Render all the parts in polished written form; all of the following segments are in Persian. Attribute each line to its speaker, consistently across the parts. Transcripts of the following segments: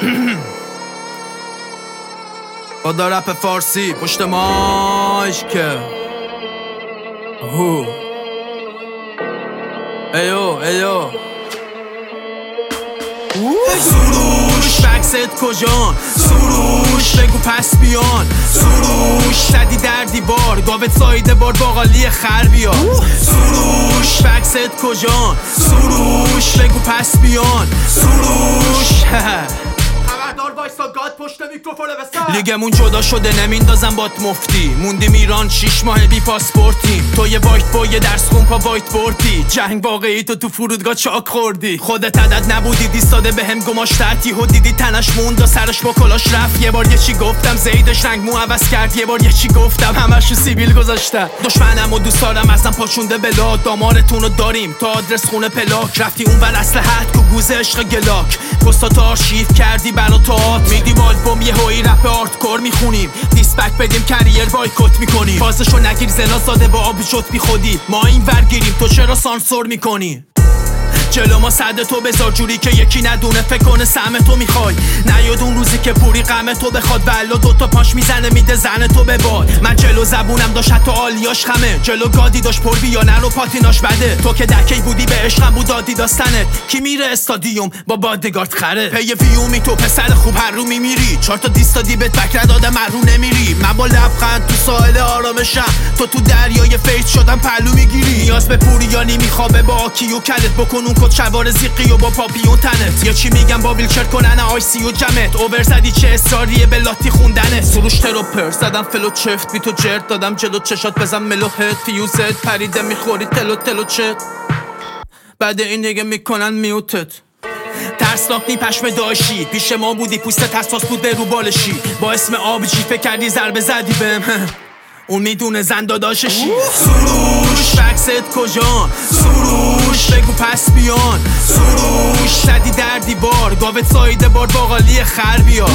Speaker 1: خدا رپ فارسی پشت مایک ایو سروش بکست کجان سروش بگو پس بیان سروش زدی در دیوار گاوت سایده بار باقالی خر بیا سروش بکست کجان سروش بگو پس بیان سروش لیگمون جدا شده نمیندازم بات مفتی موندیم ایران 6 ماه بی پاسپورتیم تو یه وایت با یه درس خون پا وایت بردی جنگ واقعی تو فرودگاه چاک خوردی خودت عدد نبودی دیستاده به هم گماشتتی و دیدی تنش موند و سرش با کلاش رفت یه بار یه چی گفتم زیدش رنگ مو عوض کرد یه بار یه چی گفتم همشو سیبیل گذاشتم دشمنم و دوست دارم ازم پاچونده بلا دامارتونو داریم تا آدرس خونه پلاک رفتی اون ور اصل حد کو گوزه عشق گلاک پستاتو آرشیو کردی برا تئاتر میدیم آلبوم یه هوی رپ آرتکور میخونیم دیسپک بدیم کریر بایکوت میکنیم فازشو نگیر زنا زاده با آب شد بی خودی ما این ورگیریم تو چرا سانسور میکنی جلو ما صد تو بذار جوری که یکی ندونه فکر کنه سهم تو میخوای نیاد اون روزی که پوری غم تو بخواد ولو دوتا پاش میزنه میده زن تو به باد من جلو زبونم داشت حتی آلیاش خمه جلو گادی داشت پر بیانه رو پاتیناش بده تو که دکی بودی به عشقم بود دادی داستنت کی میره استادیوم با بادگارد خره پی ویومی تو پسر خوب هر رو میمیری 4 تا دیستادی بهت بکر داده من رو نمیری من با لبخند تو ساحل آرامشم تو دریای فیض شدم پلو میگیری نیاز به پوریانی میخوابه با آکیو کلت بکن کد شوار زیقی و با پاپیون تنت یا چی میگم با ویلچر کنن آیسی و جمت اوور زدی چه اصراریه به لاتی خوندنه سروش تروپر زدم فلو چفت بی تو جرد دادم جلو چشات بزن ملوهت فیوزت پریده میخوری تلو چت بعد این دیگه میکنن میوتت ترسناک نی پشم داشی پیش ما بودی پوستت حساس بود به رو بالشی با اسم آبجی فکر کردی ضربه زدی بهم اون میدونه زن داداششی سروش بکست کجان سروش بگو پس بیان سروش زدی در دیوار گاوت سایده بار باقالی خر بیا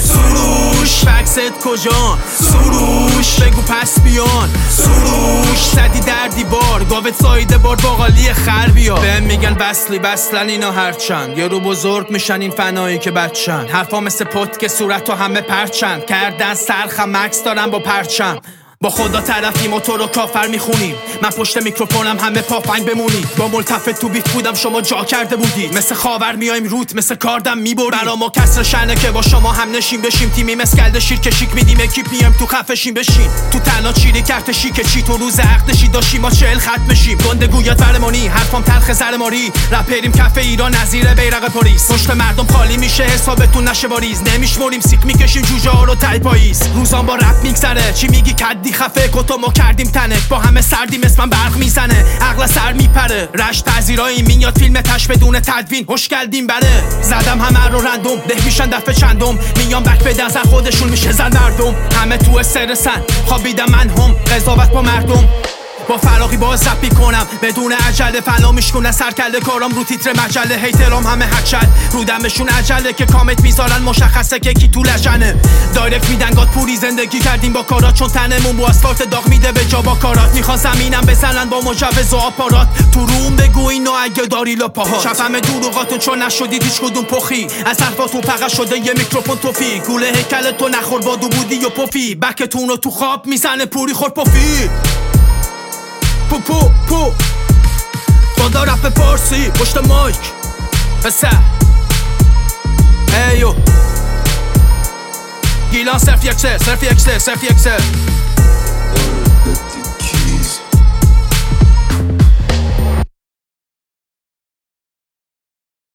Speaker 1: سروش بکست کجان سروش بگو پس بیان سروش زدی در دیوار گاوت سایده بار باقالی خر بیا بهم میگن وصلی وصلن اینا هرچند یه رو بزرگ میشن این فنایی که بچن حرفا مثل پت که صورت و همه پرچند کردن سرخم مکس دارم با پرچم با خدا طرفیم و تو رو کافر میخونیم من پشت میکروفونم همه پافنگ بمونید با ملتفت تو بیت بودم شما جا کرده بودید مثل خاور میایم روت مثل کاردم میبرید برا ما کسر شنه که با شما هم نشیم بشیم تیمی مسکلد شیر که شیک میدیم اکیپ میایم تو خفشیم بشین تو تنها چیری کرت شیک چی تو روز عقدشی داشتیم ما 40 خط بشیم گنده گویات ورمانی حرفام تلخ زرماری رپریم کف ایران نظیر بیرق پلیس پشت مردم خالی میشه حسابتون نشه باریز نمیشمریم سیک میکشیم جوجه ها رو تای پاییز روزام با رپ میگذره چی میگی کدی خفه کتو ما کردیم تنک با همه سردیم اسمم برق میزنه عقل سر میپره رشت پذیرایی میاد فیلم تش بدون تدوین خوش کردیم بره زدم همه رو رندوم ده میشن دفعه چندم میام بک به نظر خودشون میشه زن مردم همه تو استرسن خوابیدم من هم قضاوت با مردم با فراقی باز رپی کنم بدون عجله فنا میشکنه سرکله کارام رو تیتر مجله هیترام همه هچل رو دمشون عجله که کامت میذارن مشخصه که کی تو لجنه دایرکت میدن گاد پوری زندگی کردیم با کارات چون تنمون با اسفالت داغ میده به جا با کارات میخوان زمینم بزنن با مجوز و آپارات تو روم بگو اینو اگه داری لاپاهات شفم دروغاتون چون نشدید هیچ کدوم پخی از حرفاتون فقط شده یه میکروفون توفی گوله هیکل تو نخور بادو بودی و پفی بکتون رو تو خواب میزنه پوری خور پفی پو خدا رپ فارسی پشت مایک پسر ایو گیلان صرف یک سر